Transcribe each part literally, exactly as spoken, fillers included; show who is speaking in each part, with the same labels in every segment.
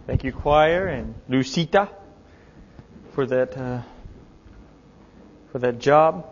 Speaker 1: Thank you, choir, and Lucita for that uh, for that job.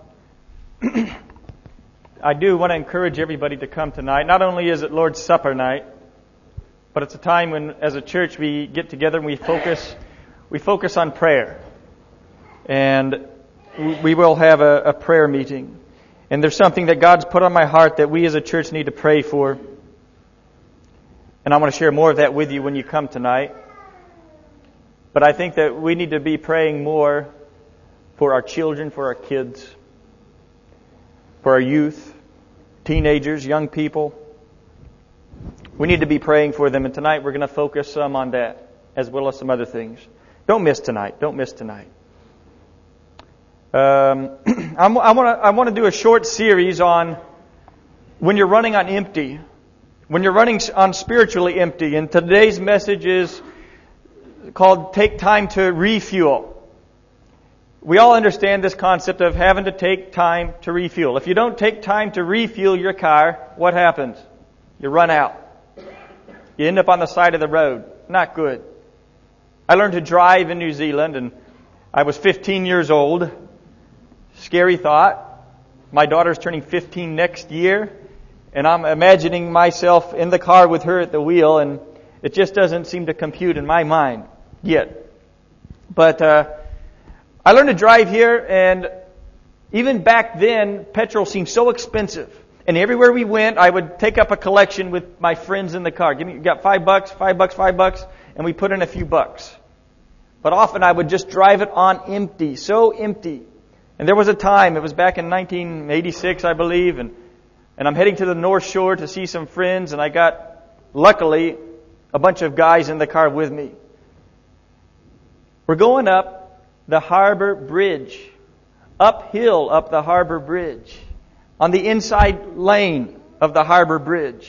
Speaker 1: I do want to encourage everybody to come tonight. Not only is it Lord's Supper night, but it's a time when, as a church, we get together and we focus we focus on prayer, and we will have a, a prayer meeting. And there's something that God's put on my heart that we as a church need to pray for. And I want to share more of that with you when you come tonight. But I think that we need to be praying more for our children, for our kids, for our youth, teenagers, young people. We need to be praying for them. And tonight we're going to focus some on that, as well as some other things. Don't miss tonight. Don't miss tonight. Um, I'm, I want to I want to do a short series on when you're running on empty. When you're running on spiritually empty. And today's message is called Take Time to Refuel. We all understand this concept of having to take time to refuel. If you don't take time to refuel your car, what happens? You run out. You end up on the side of the road. Not good. I learned to drive in New Zealand, and I was fifteen years old. Scary thought. My daughter's turning fifteen next year. And I'm imagining myself in the car with her at the wheel, and it just doesn't seem to compute in my mind yet. But uh, I learned to drive here, and even back then, petrol seemed so expensive. And everywhere we went, I would take up a collection with my friends in the car. Give me, you got five bucks, five bucks, five bucks, and we put in a few bucks. But often I would just drive it on empty, so empty. And there was a time, it was back in nineteen eighty-six, I believe, and And I'm heading to the North Shore to see some friends, and I got, luckily, a bunch of guys in the car with me. We're going up the Harbor Bridge, uphill up the Harbor Bridge, on the inside lane of the Harbor Bridge.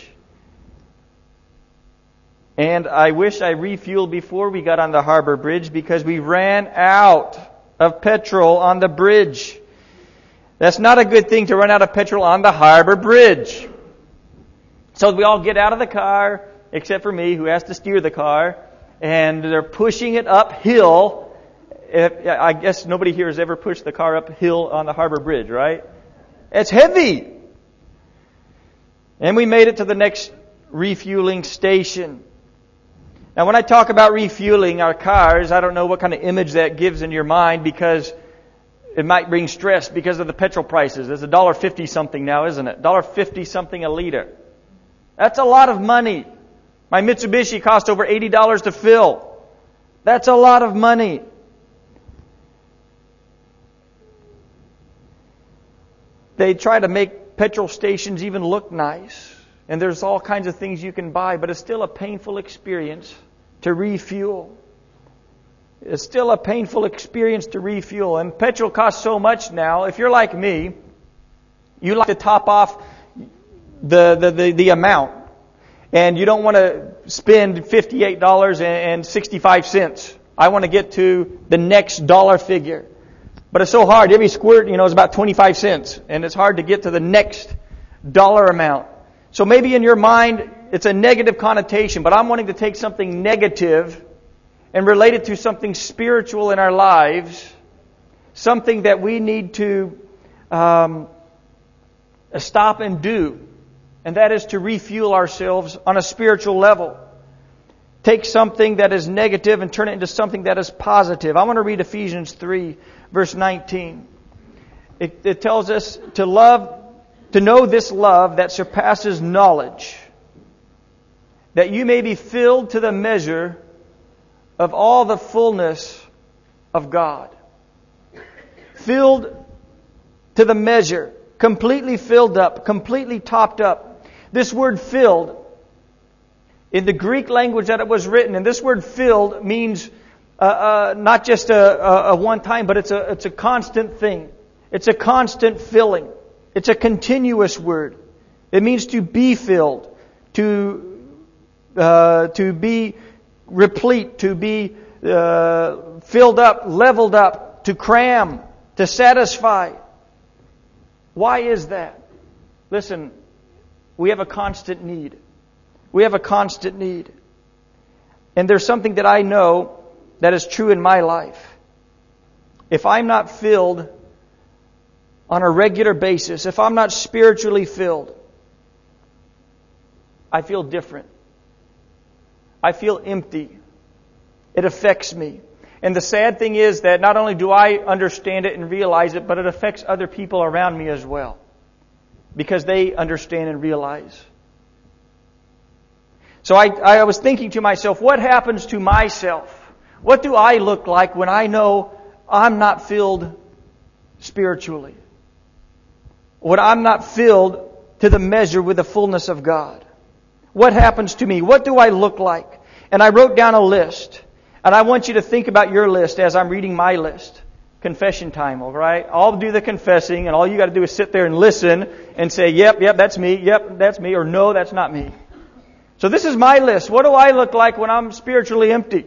Speaker 1: And I wish I refueled before we got on the Harbor Bridge because we ran out of petrol on the bridge. That's not a good thing to run out of petrol on the Harbor Bridge. So we all get out of the car, except for me, who has to steer the car, and they're pushing it uphill. I guess nobody here has ever pushed the car uphill on the Harbor Bridge, right? It's heavy. And we made it to the next refueling station. Now, when I talk about refueling our cars, I don't know what kind of image that gives in your mind, because it might bring stress because of the petrol prices. It's a dollar fifty something now, isn't it? Dollar fifty something a liter. That's a lot of money. My Mitsubishi cost over eighty dollars to fill. That's a lot of money. They try to make petrol stations even look nice, and there's all kinds of things you can buy, but it's still a painful experience to refuel. It's still a painful experience to refuel. And petrol costs so much now. If you're like me, you like to top off the, the, the, the amount. And you don't want to spend fifty-eight dollars and sixty-five cents. I want to get to the next dollar figure. But it's so hard. Every squirt, you know, is about twenty-five cents. And it's hard to get to the next dollar amount. So maybe in your mind, it's a negative connotation. But I'm wanting to take something negative and relate it to something spiritual in our lives, something that we need to um, stop and do, and that is to refuel ourselves on a spiritual level. Take something that is negative and turn it into something that is positive. I want to read Ephesians three, verse nineteen. It, it tells us to love, to know this love that surpasses knowledge, that you may be filled to the measure of all the fullness of God. Filled to the measure. Completely filled up. Completely topped up. This word filled, in the Greek language that it was written, and this word filled means uh, uh, not just a, a, a one time, but it's a, it's a constant thing. It's a constant filling. It's a continuous word. It means to be filled. To, uh, to be replete, to be uh, filled up, leveled up, to cram, to satisfy. Why is that? Listen, we have a constant need. We have a constant need. And there's something that I know that is true in my life. If I'm not filled on a regular basis, if I'm not spiritually filled, I feel different. I feel empty. It affects me. And the sad thing is that not only do I understand it and realize it, but it affects other people around me as well. Because they understand and realize. So I, I was thinking to myself, what happens to myself? What do I look like when I know I'm not filled spiritually? When I'm not filled to the measure with the fullness of God? What happens to me? What do I look like? And I wrote down a list. And I want you to think about your list as I'm reading my list. Confession time, all right? I'll do the confessing, and all you got to do is sit there and listen and say, yep, yep, that's me, yep, that's me, or no, that's not me. So this is my list. What do I look like when I'm spiritually empty?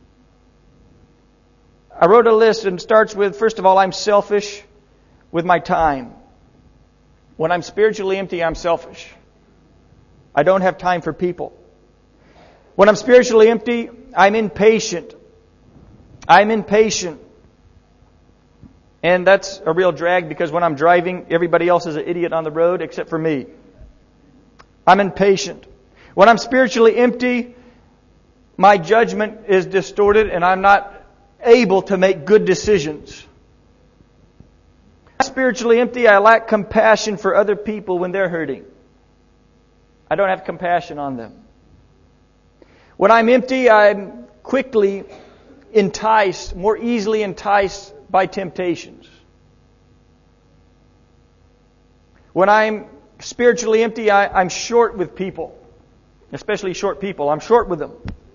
Speaker 1: I wrote a list and it starts with, first of all, I'm selfish with my time. When I'm spiritually empty, I'm selfish. I don't have time for people. When I'm spiritually empty, I'm impatient. I'm impatient. And that's a real drag because when I'm driving, everybody else is an idiot on the road except for me. I'm impatient. When I'm spiritually empty, my judgment is distorted and I'm not able to make good decisions. Spiritually empty, I lack compassion for other people when they're hurting. I don't have compassion on them. When I'm empty, I'm quickly enticed, more easily enticed by temptations. When I'm spiritually empty, I, I'm short with people, especially short people. I'm short with them.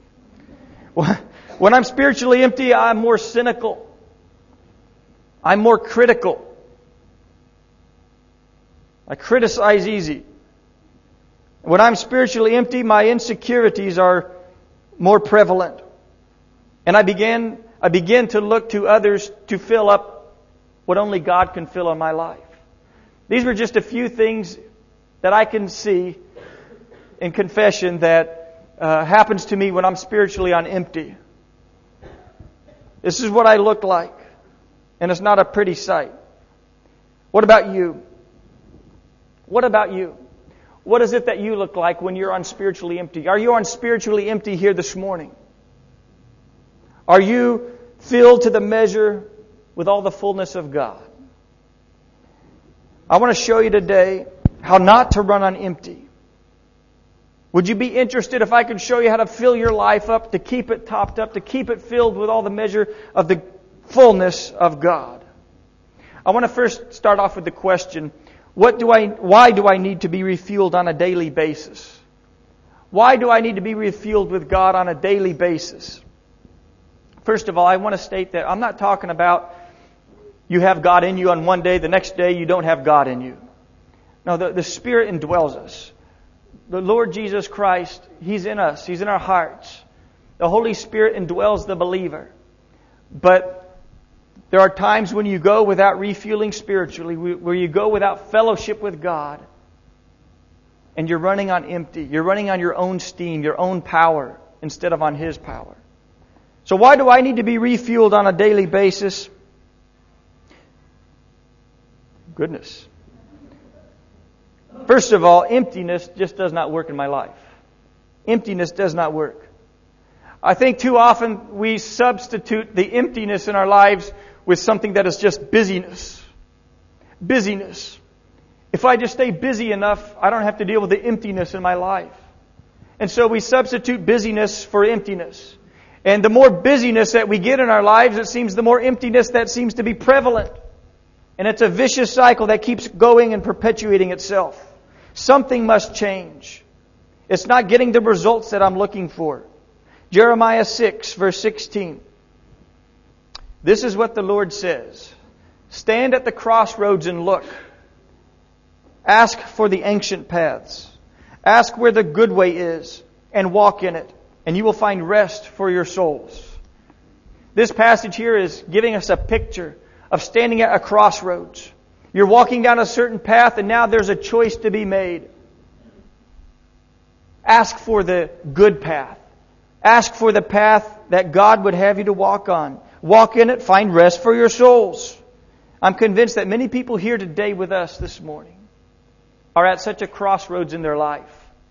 Speaker 1: When I'm spiritually empty, I'm more cynical. I'm more critical. I criticize easy. When I'm spiritually empty, my insecurities are more prevalent. And I begin, I begin to look to others to fill up what only God can fill in my life. These were just a few things that I can see in confession that uh, happens to me when I'm spiritually on empty. This is what I look like. And it's not a pretty sight. What about you? What about you? What is it that you look like when you're on spiritually empty? Are you on spiritually empty here this morning? Are you filled to the measure with all the fullness of God? I want to show you today how not to run on empty. Would you be interested if I could show you how to fill your life up, to keep it topped up, to keep it filled with all the measure of the fullness of God? I want to first start off with the question, What do I, why do I need to be refueled on a daily basis? Why do I need to be refueled with God on a daily basis? First of all, I want to state that I'm not talking about you have God in you on one day, the next day you don't have God in you. No, the, the Spirit indwells us. The Lord Jesus Christ, He's in us. He's in our hearts. The Holy Spirit indwells the believer. But there are times when you go without refueling spiritually, where you go without fellowship with God, and you're running on empty. You're running on your own steam, your own power, instead of on His power. So why do I need to be refueled on a daily basis? Goodness. First of all, emptiness just does not work in my life. Emptiness does not work. I think too often we substitute the emptiness in our lives with something that is just busyness. Busyness. If I just stay busy enough, I don't have to deal with the emptiness in my life. And so we substitute busyness for emptiness. And the more busyness that we get in our lives, it seems the more emptiness that seems to be prevalent. And it's a vicious cycle that keeps going and perpetuating itself. Something must change. It's not getting the results that I'm looking for. Jeremiah six, verse sixteen. This is what the Lord says. Stand at the crossroads and look. Ask for the ancient paths. Ask where the good way is and walk in it, and you will find rest for your souls. This passage here is giving us a picture of standing at a crossroads. You're walking down a certain path and now there's a choice to be made. Ask for the good path. Ask for the path that God would have you to walk on. Walk in it, find rest for your souls. I'm convinced that many people here today with us this morning are at such a crossroads in their life.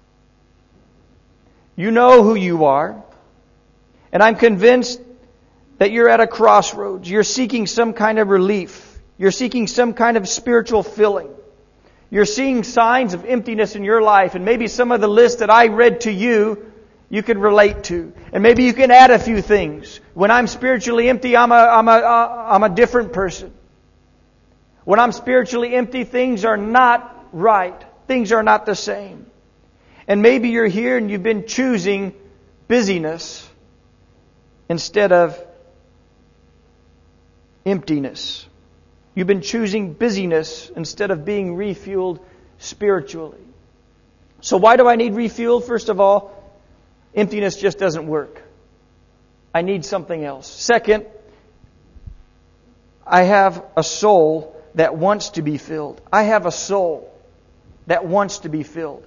Speaker 1: You know who you are. And I'm convinced that you're at a crossroads. You're seeking some kind of relief. You're seeking some kind of spiritual filling. You're seeing signs of emptiness in your life. And maybe some of the list that I read to you, you can relate to. And maybe you can add a few things. When I'm spiritually empty, I'm a, I'm a, I'm a different person. When I'm spiritually empty, things are not right. Things are not the same. And maybe you're here and you've been choosing busyness instead of emptiness. You've been choosing busyness instead of being refueled spiritually. So why do I need refueled? First of all, emptiness just doesn't work. I need something else. Second, I have a soul that wants to be filled. I have a soul that wants to be filled.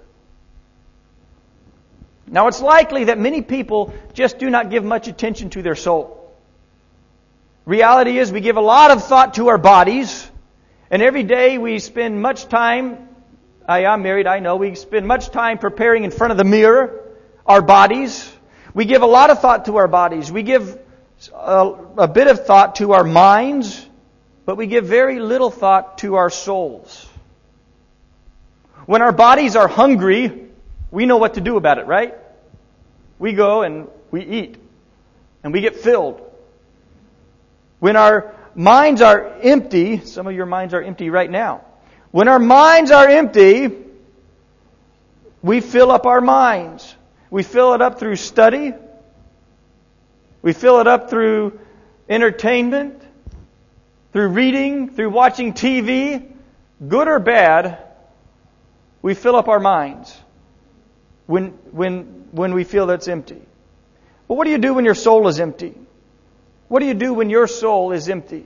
Speaker 1: Now, it's likely that many people just do not give much attention to their soul. Reality is we give a lot of thought to our bodies, and every day we spend much time, I am married, I know, we spend much time preparing in front of the mirror our bodies. We give a lot of thought to our bodies. We give a, a bit of thought to our minds, but we give very little thought to our souls. When our bodies are hungry, we know what to do about it, right? We go and we eat, and we get filled. When our minds are empty, some of your minds are empty right now. When our minds are empty, we fill up our minds. We fill it up through study. We fill it up through entertainment, through reading, through watching T V. Good or bad, we fill up our minds when, when, when we feel that's empty. But what do you do when your soul is empty? What do you do when your soul is empty?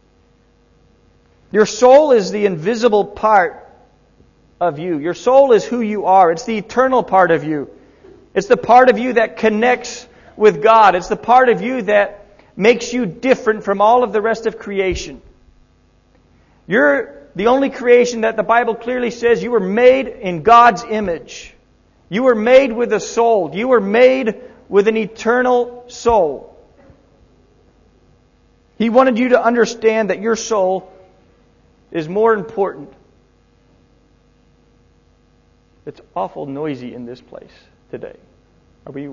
Speaker 1: Your soul is the invisible part of you. Your soul is who you are. It's the eternal part of you. It's the part of you that connects with God. It's the part of you that makes you different from all of the rest of creation. You're the only creation that the Bible clearly says you were made in God's image. You were made with a soul. You were made with an eternal soul. He wanted you to understand that your soul is more important. It's awful noisy in this place today. Are we...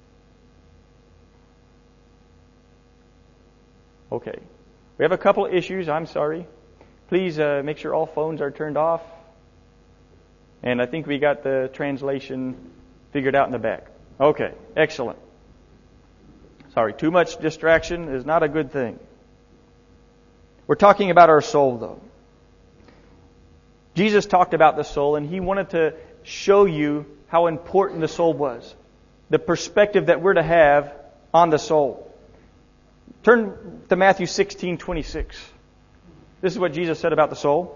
Speaker 1: Okay. We have a couple of issues. I'm sorry. Please uh, make sure all phones are turned off. And I think we got the translation figured out in the back. Okay. Excellent. Sorry. Too much distraction is not a good thing. We're talking about our soul, though. Jesus talked about the soul, and He wanted to show you how important the soul was. The perspective that we're to have on the soul. Turn to Matthew sixteen twenty-six. This is what Jesus said about the soul.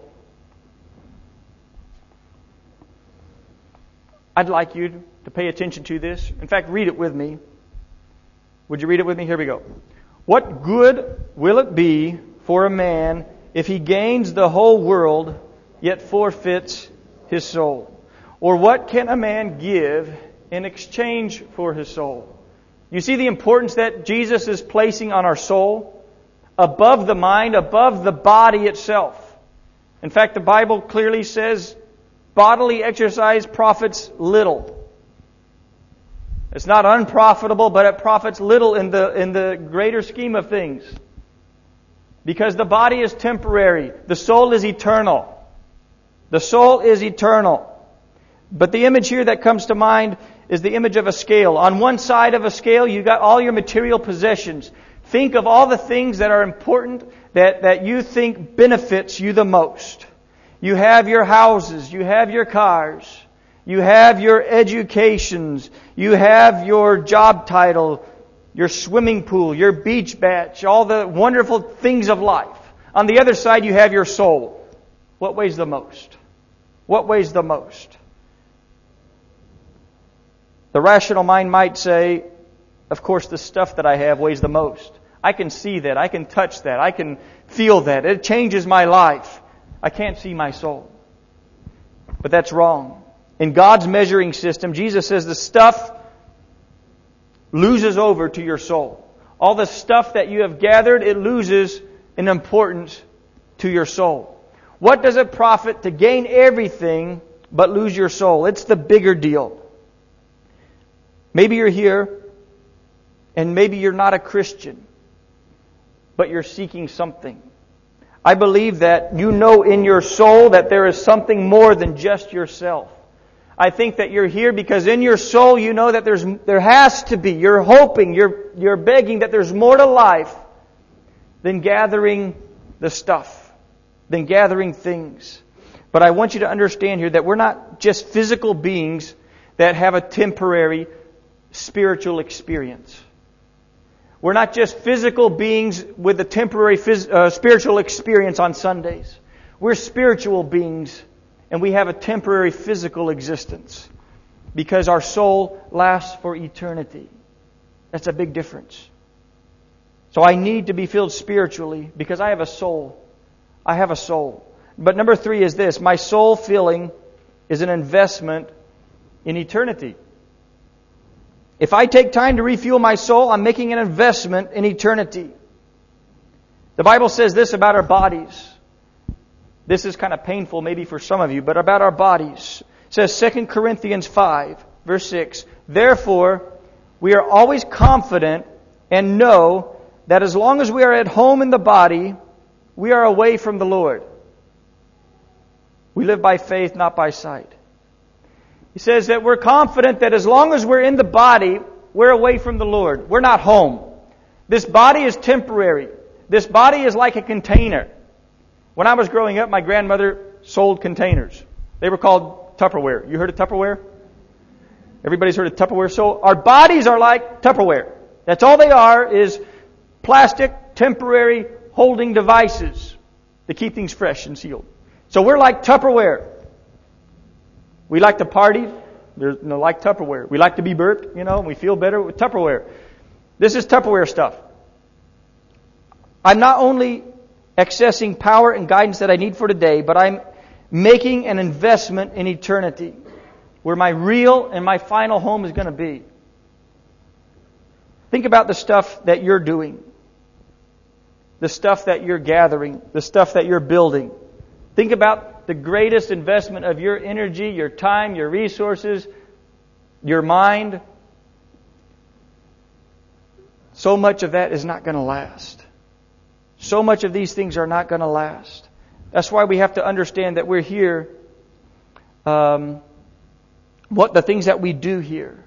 Speaker 1: I'd like you to pay attention to this. In fact, read it with me. Would you read it with me? Here we go. What good will it be for a man if he gains the whole world, yet forfeits his soul? Or what can a man give in exchange for his soul? You see the importance that Jesus is placing on our soul? Above the mind, above the body itself. In fact, the Bible clearly says bodily exercise profits little. It's not unprofitable, but it profits little in the in the greater scheme of things. Because the body is temporary. The soul is eternal. The soul is eternal. But the image here that comes to mind is the image of a scale. On one side of a scale, you've got all your material possessions. Think of all the things that are important, that, that you think benefits you the most. You have your houses. You have your cars. You have your educations. You have your job title, your swimming pool, your beach badge, all the wonderful things of life. On the other side, you have your soul. What weighs the most? What weighs the most? The rational mind might say, of course, the stuff that I have weighs the most. I can see that. I can touch that. I can feel that. It changes my life. I can't see my soul. But that's wrong. In God's measuring system, Jesus says the stuff loses over to your soul. All the stuff that you have gathered, it loses in importance to your soul. What does it profit to gain everything but lose your soul? It's the bigger deal. Maybe you're here and maybe you're not a Christian, but you're seeking something. I believe that you know in your soul that there is something more than just yourself. I think that you're here because in your soul you know that there's there has to be. You're hoping, you're you're begging that there's more to life than gathering the stuff, than gathering things. But I want you to understand here that we're not just physical beings that have a temporary spiritual experience. We're not just physical beings with a temporary phys- uh, spiritual experience on Sundays. We're spiritual beings and we have a temporary physical existence because our soul lasts for eternity. That's a big difference. So I need to be filled spiritually because I have a soul. I have a soul. But number three is this. My soul filling is an investment in eternity. If I take time to refuel my soul, I'm making an investment in eternity. The Bible says this about our bodies. This is kind of painful maybe for some of you, but about our bodies. It says Second Corinthians five, verse six, Therefore, we are always confident and know that as long as we are at home in the body, we are away from the Lord. We live by faith, not by sight. He says that we're confident that as long as we're in the body, we're away from the Lord. We're not home. This body is temporary. This body is like a container. When I was growing up, my grandmother sold containers. They were called Tupperware. You heard of Tupperware? Everybody's heard of Tupperware. So our bodies are like Tupperware. That's all they are, is plastic, temporary holding devices to keep things fresh and sealed. So we're like Tupperware. We like to party. There's no like Tupperware. We like to be burped, you know, we feel better with Tupperware. This is Tupperware stuff. I'm not only accessing power and guidance that I need for today, but I'm making an investment in eternity, where my real and my final home is going to be. Think about the stuff that you're doing, the stuff that you're gathering, the stuff that you're building. Think about the greatest investment of your energy, your time, your resources, your mind. So much of that is not going to last. So much of these things are not going to last. That's why we have to understand that we're here. Um, what the things that we do here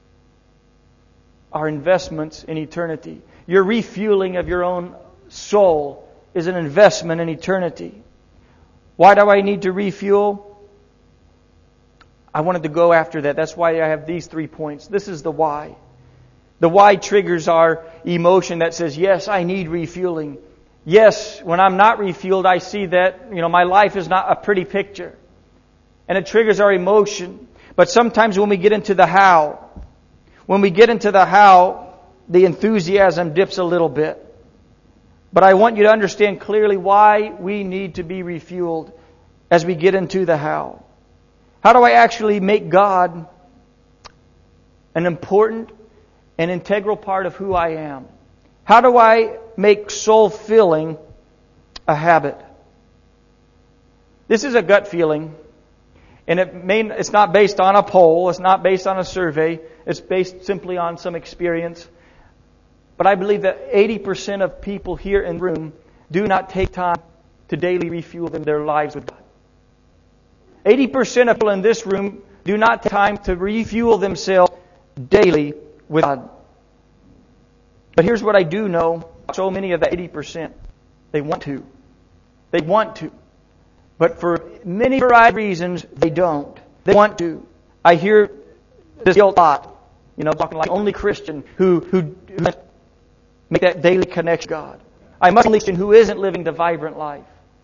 Speaker 1: are investments in eternity. Your refueling of your own soul is an investment in eternity. Why do I need to refuel? I wanted to go after that. That's why I have these three points. This is the why. The why triggers our emotion that says, yes, I need refueling. Yes, when I'm not refueled, I see that, you know, my life is not a pretty picture. And it triggers our emotion. But sometimes when we get into the how, when we get into the how, the enthusiasm dips a little bit. But I want you to understand clearly why we need to be refueled as we get into the how. How do I actually make God an important and integral part of who I am? How do I make soul filling a habit? This is a gut feeling. And it may, it's not based on a poll. It's not based on a survey. It's based simply on some experience. But I believe that eighty percent of people here in the room do not take time to daily refuel their lives with God. eighty percent of people in this room do not take time to refuel themselves daily with God. But here's what I do know. So many of the eighty percent, they want to. They want to. But for many variety of reasons, they don't. They want to. I hear this a lot. You know, talking like only Christian who, who, who make that daily connection to God. I must only Christian who isn't living the vibrant life.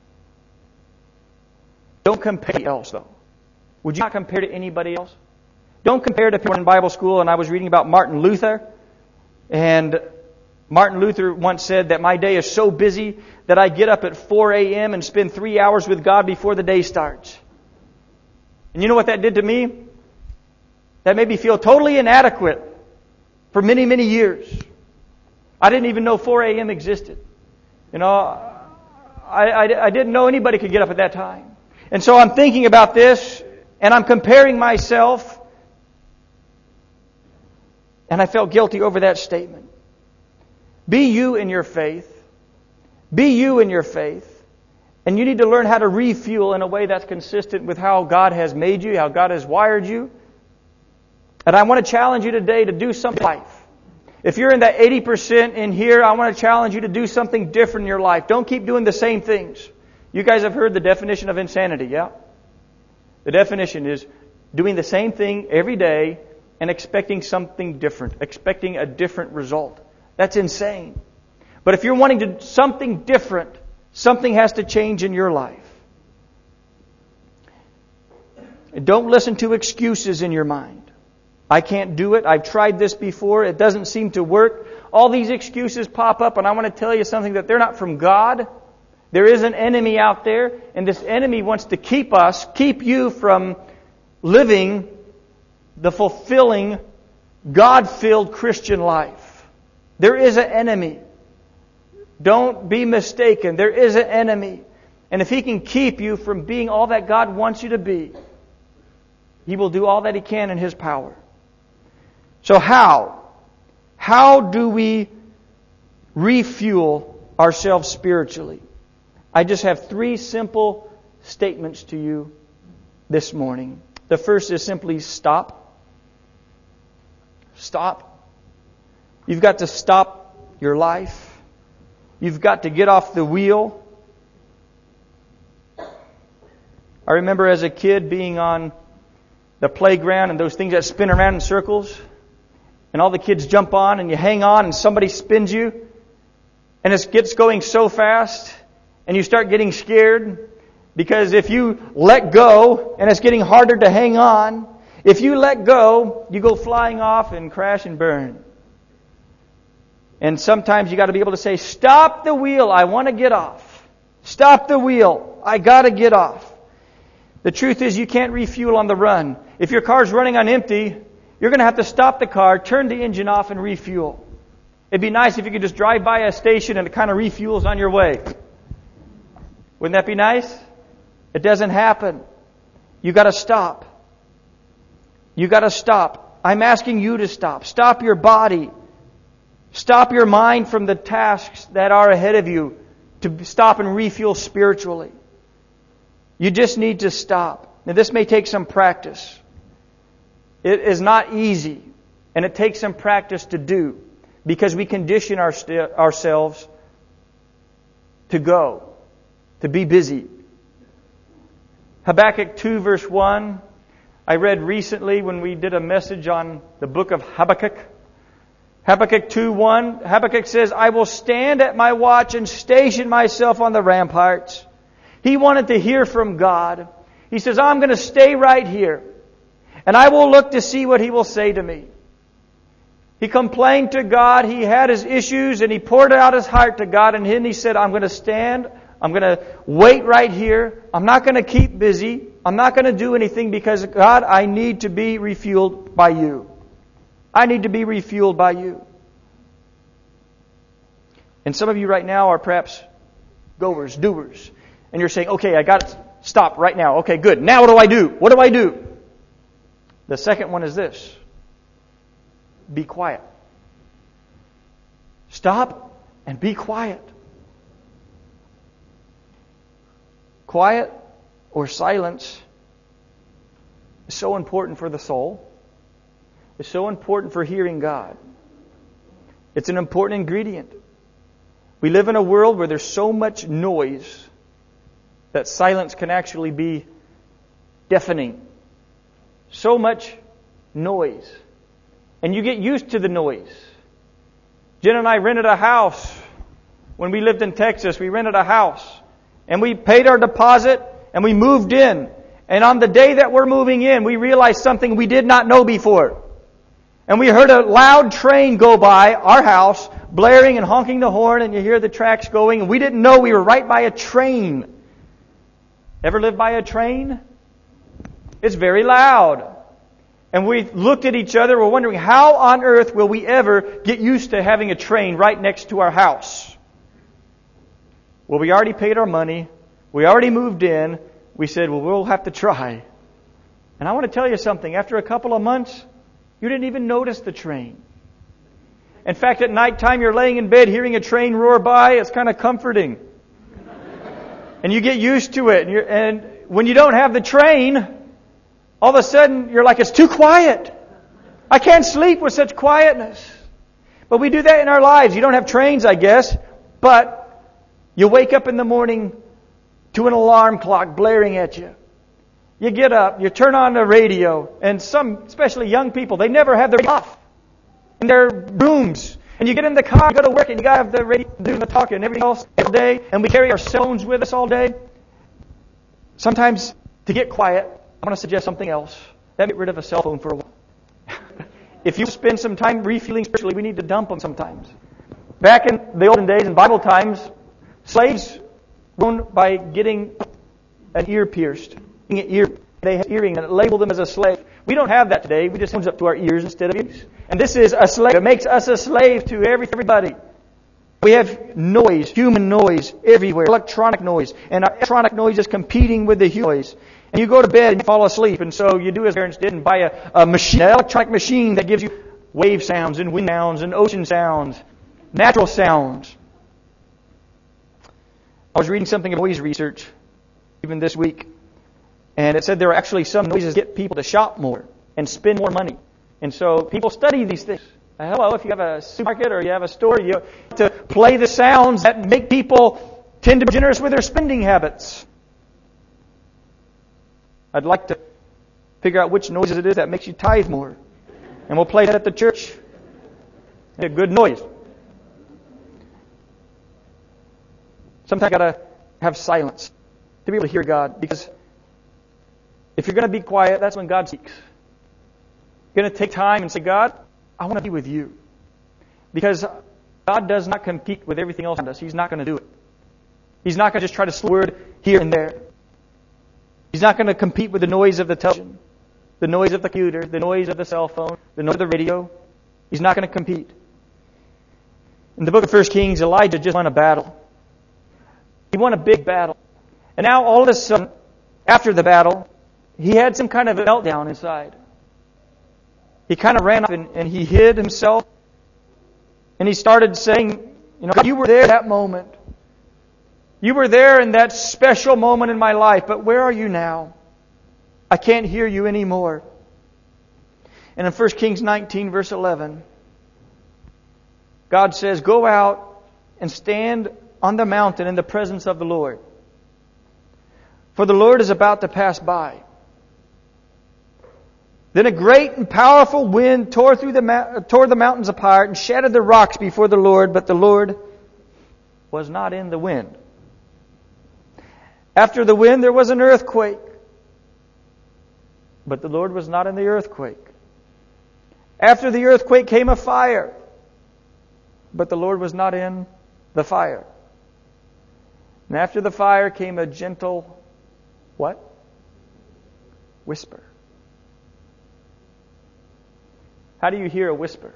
Speaker 1: Don't compare to else, though. Would you not compare to anybody else? Don't compare to people in Bible school, and I was reading about Martin Luther. And Martin Luther once said that my day is so busy that I get up at four a.m. and spend three hours with God before the day starts. And you know what that did to me? That made me feel totally inadequate for many, many years. I didn't even know four a.m. existed. You know, I, I, I didn't know anybody could get up at that time. And so I'm thinking about this, and I'm comparing myself, and I felt guilty over that statement. Be you in your faith. Be you in your faith. And you need to learn how to refuel in a way that's consistent with how God has made you, how God has wired you. And I want to challenge you today to do something in life. If you're in that eighty percent in here, I want to challenge you to do something different in your life. Don't keep doing the same things. You guys have heard the definition of insanity, yeah? The definition is doing the same thing every day and expecting something different, expecting a different result. That's insane. But if you're wanting to do something different, something has to change in your life. And don't listen to excuses in your mind. I can't do it. I've tried this before. It doesn't seem to work. All these excuses pop up, and I want to tell you something, that they're not from God. There is an enemy out there, and this enemy wants to keep us, keep you from living the fulfilling, God-filled Christian life. There is an enemy. Don't be mistaken. There is an enemy. And if he can keep you from being all that God wants you to be, he will do all that he can in his power. So how? How do we refuel ourselves spiritually? I just have three simple statements to you this morning. The first is simply stop. Stop. You've got to stop your life. You've got to get off the wheel. I remember as a kid being on the playground and those things that spin around in circles. And all the kids jump on and you hang on and somebody spins you. And it gets going so fast. And you start getting scared. Because if you let go and it's getting harder to hang on, if you let go, you go flying off and crash and burn. And sometimes you got to be able to say, stop the wheel, I want to get off. Stop the wheel, I got to get off. The truth is you can't refuel on the run. If your car's running on empty, you're going to have to stop the car, turn the engine off and refuel. It'd be nice if you could just drive by a station and it kind of refuels on your way. Wouldn't that be nice? It doesn't happen. You got to stop. You got to stop. I'm asking you to stop. Stop your body. Stop your mind from the tasks that are ahead of you to stop and refuel spiritually. You just need to stop. Now this may take some practice. It is not easy, and it takes some practice to do because we condition our, ourselves to go, to be busy. Habakkuk two verse one, I read recently when we did a message on the book of Habakkuk. Habakkuk two one, Habakkuk says, I will stand at my watch and station myself on the ramparts. He wanted to hear from God. He says, I'm going to stay right here. And I will look to see what He will say to me. He complained to God. He had his issues and he poured out his heart to God. And then he said, I'm going to stand. I'm going to wait right here. I'm not going to keep busy. I'm not going to do anything because, God, I need to be refueled by You. I need to be refueled by You. And some of you right now are perhaps goers, doers. And you're saying, okay, I got to stop right now. Okay, good. Now what do I do? What do I do? The second one is this. Be quiet. Stop and be quiet. Quiet or silence is so important for the soul. It's so important for hearing God. It's an important ingredient. We live in a world where there's so much noise that silence can actually be deafening. So much noise. And you get used to the noise. Jen and I rented a house. When we lived in Texas, we rented a house. And we paid our deposit and we moved in. And on the day that we're moving in, we realized something we did not know before. And we heard a loud train go by our house, blaring and honking the horn, and you hear the tracks going, and we didn't know we were right by a train. Ever lived by a train? It's very loud. And we looked at each other, we're wondering, how on earth will we ever get used to having a train right next to our house? Well, we already paid our money. We already moved in. We said, well, we'll have to try. And I want to tell you something. After a couple of months, you didn't even notice the train. In fact, at nighttime, you're laying in bed hearing a train roar by. It's kind of comforting. And you get used to it. And, you're, and when you don't have the train, all of a sudden, you're like, it's too quiet. I can't sleep with such quietness. But we do that in our lives. You don't have trains, I guess. But you wake up in the morning to an alarm clock blaring at you. You get up, you turn on the radio, and some, especially young people, they never have the radio off in their rooms. And you get in the car, you go to work, and you got to have the radio doing the talking and everything else every day. And we carry our cell phones with us all day. Sometimes, to get quiet, I want to suggest something else. Let me get rid of a cell phone for a while. If you spend some time refueling spiritually, we need to dump them sometimes. Back in the olden days, in Bible times, slaves were by getting an ear pierced. An ear, they had earring and it labeled them as a slave. We don't have that today. We just phones up to our ears instead of ears. And this is a slave. It makes us a slave to every, everybody. We have noise, human noise everywhere, electronic noise. And our electronic noise is competing with the human noise. And you go to bed and you fall asleep. And so you do as parents did and buy a, a machine, an electronic machine that gives you wave sounds and wind sounds and ocean sounds, natural sounds. I was reading something of noise research even this week. And it said there are actually some noises that get people to shop more and spend more money. And so people study these things. Uh, hello, if you have a supermarket or you have a store, you have to play the sounds that make people tend to be generous with their spending habits. I'd like to figure out which noises it is that makes you tithe more. And we'll play that at the church. A good noise. Sometimes you gotta have silence to be able to hear God, because if you're going to be quiet, that's when God speaks. You're going to take time and say, God, I want to be with you. Because God does not compete with everything else around us. He's not going to do it. He's not going to just try to slip a word here and there. He's not going to compete with the noise of the television, the noise of the computer, the noise of the cell phone, the noise of the radio. He's not going to compete. In the book of First Kings, Elijah just won a battle. He won a big battle. And now all of a sudden, after the battle, he had some kind of a meltdown inside. He kind of ran up and, and he hid himself. And he started saying, you know, God, you were there at that moment. You were there in that special moment in my life, but where are you now? I can't hear you anymore. And in First Kings nineteen, verse eleven, God says, go out and stand on the mountain in the presence of the Lord. For the Lord is about to pass by. Then a great and powerful wind tore through the tore the mountains apart and shattered the rocks before the Lord, but the Lord was not in the wind. After the wind there was an earthquake, but the Lord was not in the earthquake. After the earthquake came a fire, but the Lord was not in the fire. And after the fire came a gentle, what? Whisper. How do you hear a whisper?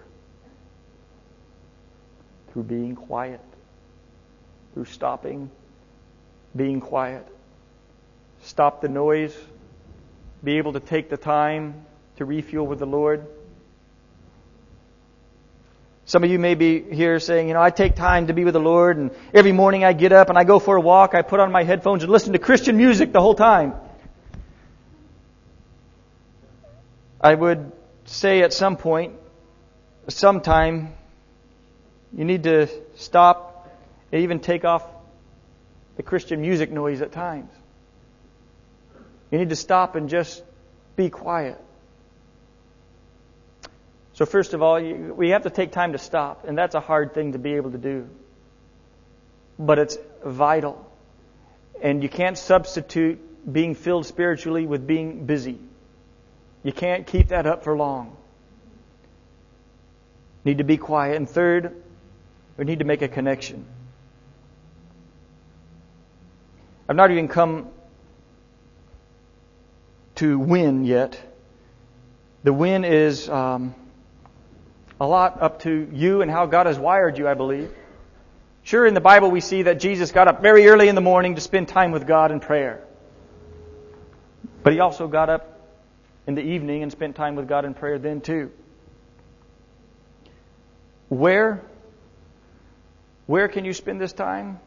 Speaker 1: Through being quiet. Through stopping, being quiet. Stop the noise. Be able to take the time to refuel with the Lord. Some of you may be here saying, you know, I take time to be with the Lord, and every morning I get up and I go for a walk, I put on my headphones and listen to Christian music the whole time. I would say at some point, sometime, you need to stop and even take off the Christian music noise at times. You need to stop and just be quiet. So first of all, you, we have to take time to stop, and that's a hard thing to be able to do. But it's vital. And you can't substitute being filled spiritually with being busy. You can't keep that up for long. need to be quiet. And third, we need to make a connection. I've not even come to win yet. The win is um, a lot up to you and how God has wired you, I believe. Sure, in the Bible we see that Jesus got up very early in the morning to spend time with God in prayer. But He also got up in the evening and spent time with God in prayer then too. Where? Where can you spend this time?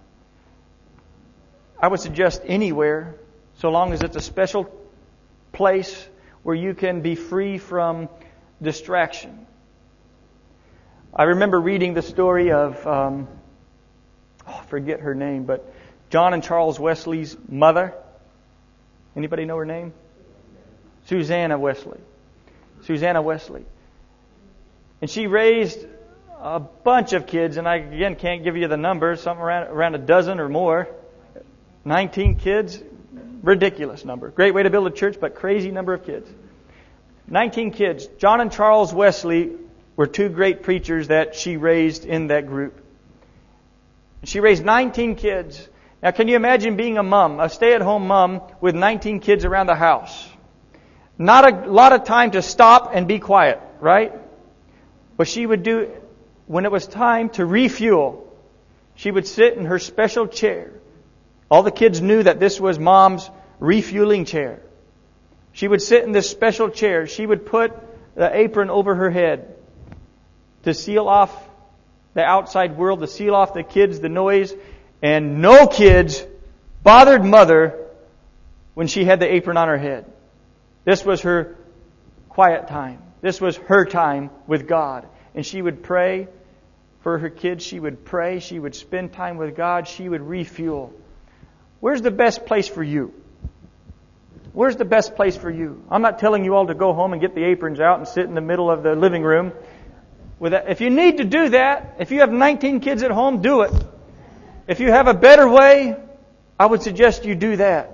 Speaker 1: I would suggest anywhere, so long as it's a special place where you can be free from distraction. I remember reading the story of, um, oh, I forget her name, but John and Charles Wesley's mother. Anybody know her name? Susanna Wesley. Susanna Wesley. And she raised a bunch of kids, and I again can't give you the number, something around, around a dozen or more. nineteen kids. Ridiculous number. Great way to build a church, but crazy number of kids. nineteen kids. John and Charles Wesley were two great preachers that she raised in that group. She raised nineteen kids. Now, can you imagine being a mom, a stay-at-home mom with nineteen kids around the house? Not a lot of time to stop and be quiet, right? What she would do when it was time to refuel, she would sit in her special chair. All the kids knew that this was Mom's refueling chair. She would sit in this special chair. She would put the apron over her head to seal off the outside world, to seal off the kids, the noise. And no kids bothered Mother when she had the apron on her head. This was her quiet time. This was her time with God. And she would pray for her kids. She would pray. She would spend time with God. She would refuel. Where's the best place for you? Where's the best place for you? I'm not telling you all to go home and get the aprons out and sit in the middle of the living room. With that. If you need to do that, if you have nineteen kids at home, do it. If you have a better way, I would suggest you do that.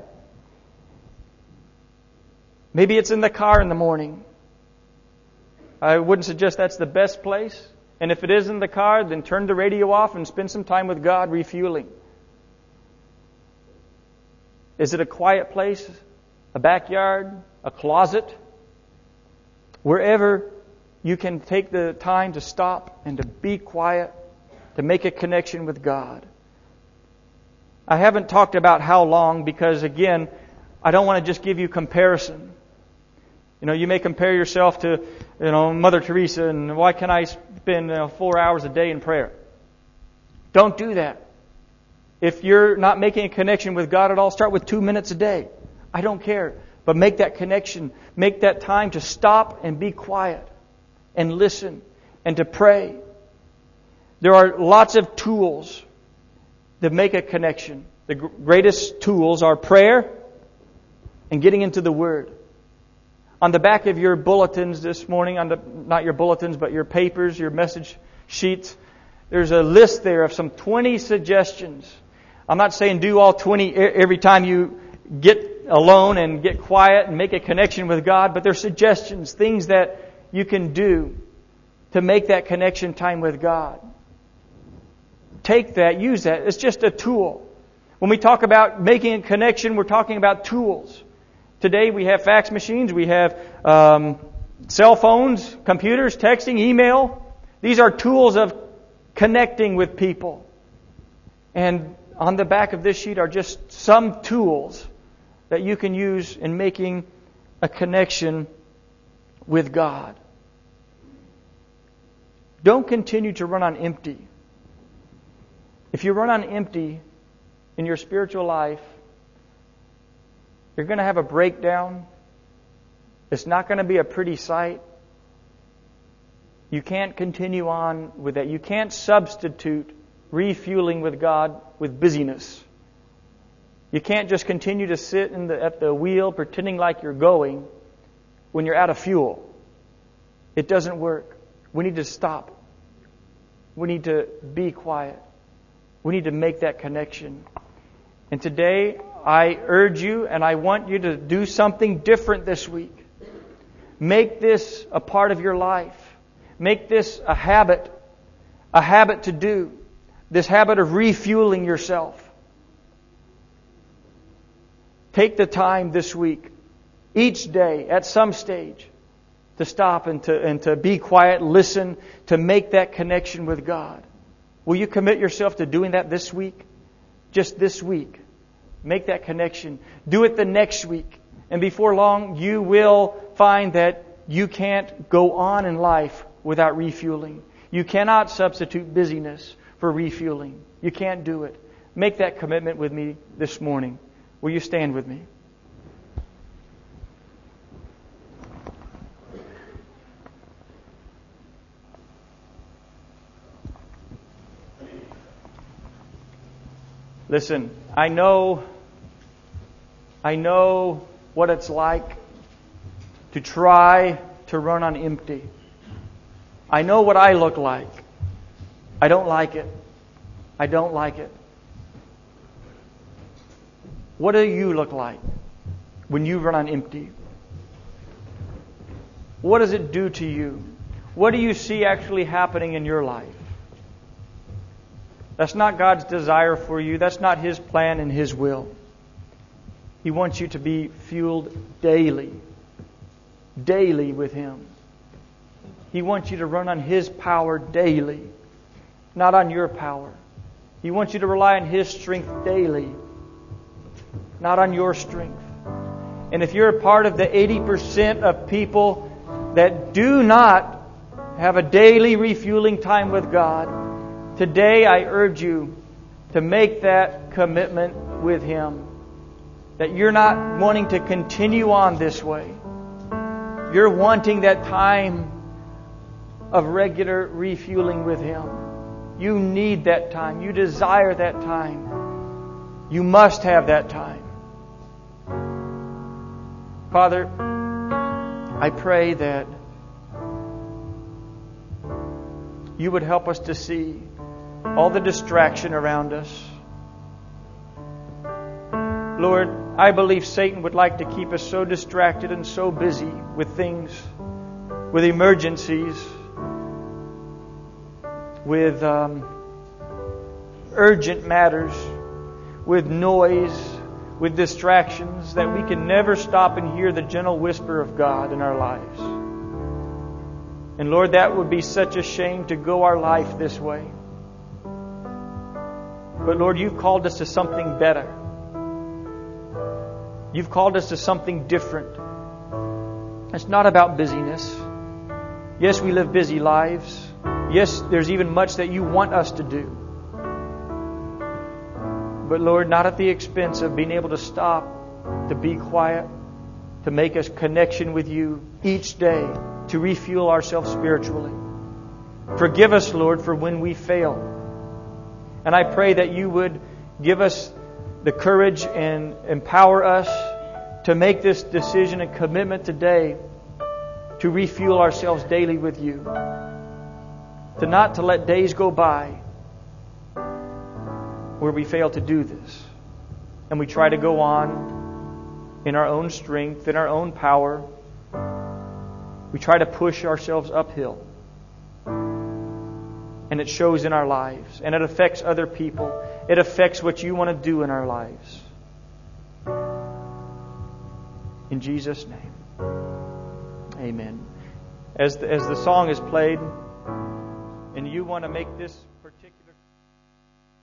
Speaker 1: Maybe it's in the car in the morning. I wouldn't suggest that's the best place. And if it is in the car, then turn the radio off and spend some time with God refueling. Is it a quiet place? A backyard? A closet? Wherever you can take the time to stop and to be quiet, to make a connection with God. I haven't talked about how long because, again, I don't want to just give you comparison. You know, you may compare yourself to, you know, Mother Teresa and why can I spend you know, four hours a day in prayer? Don't do that. If you're not making a connection with God at all, start with two minutes a day. I don't care. But make that connection. Make that time to stop and be quiet and listen and to pray. There are lots of tools that make a connection. The greatest tools are prayer and getting into the Word. On the back of your bulletins this morning, on the, not your bulletins, but your papers, your message sheets, there's a list there of some twenty suggestions. I'm not saying do all twenty every time you get alone and get quiet and make a connection with God, but there's suggestions, things that you can do to make that connection time with God. Take that, use that. It's just a tool. When we talk about making a connection, we're talking about tools. Today we have fax machines, we have um, cell phones, computers, texting, email. These are tools of connecting with people. And on the back of this sheet are just some tools that you can use in making a connection with God. Don't continue to run on empty. If you run on empty in your spiritual life, you're going to have a breakdown. It's not going to be a pretty sight. You can't continue on with that. You can't substitute refueling with God with busyness. You can't just continue to sit in the, at the wheel pretending like you're going when you're out of fuel. It doesn't work. We need to stop. We need to be quiet. We need to make that connection. And today, I urge you and I want you to do something different this week. Make this a part of your life. Make this a habit, a habit to do. This habit of refueling yourself. Take the time this week, each day, at some stage, to stop and to, and to be quiet, listen, to make that connection with God. Will you commit yourself to doing that this week? Just this week. Make that connection. Do it the next week. And before long, you will find that you can't go on in life without refueling. You cannot substitute busyness for refueling. You can't do it. Make that commitment with me this morning. Will you stand with me? Listen, I know, I know what it's like to try to run on empty. I know what I look like. I don't like it. I don't like it. What do you look like when you run on empty? What does it do to you? What do you see actually happening in your life? That's not God's desire for you. That's not His plan and His will. He wants you to be fueled daily. Daily with Him. He wants you to run on His power daily. Not on your power. He wants you to rely on His strength daily. Not on your strength. And if you're a part of the eighty percent of people that do not have a daily refueling time with God, today I urge you to make that commitment with Him. That you're not wanting to continue on this way. You're wanting that time of regular refueling with Him. You need that time. You desire that time. You must have that time. Father, I pray that You would help us to see all the distraction around us. Lord, I believe Satan would like to keep us so distracted and so busy with things, with emergencies, with um, urgent matters, with noise, with distractions, that we can never stop and hear the gentle whisper of God in our lives. And Lord, that would be such a shame to go our life this way. But Lord, You've called us to something better. You've called us to something different. It's not about busyness. Yes, we live busy lives. Yes, there's even much that You want us to do. But Lord, not at the expense of being able to stop, to be quiet, to make a connection with You each day, to refuel ourselves spiritually. Forgive us, Lord, for when we fail. And I pray that You would give us the courage and empower us to make this decision and commitment today to refuel ourselves daily with You. To not to let days go by where we fail to do this. And we try to go on in our own strength, in our own power. We try to push ourselves uphill. And it shows in our lives. And it affects other people. It affects what You want to do in our lives. In Jesus' name. Amen. As the, as the song is played, and you want to make this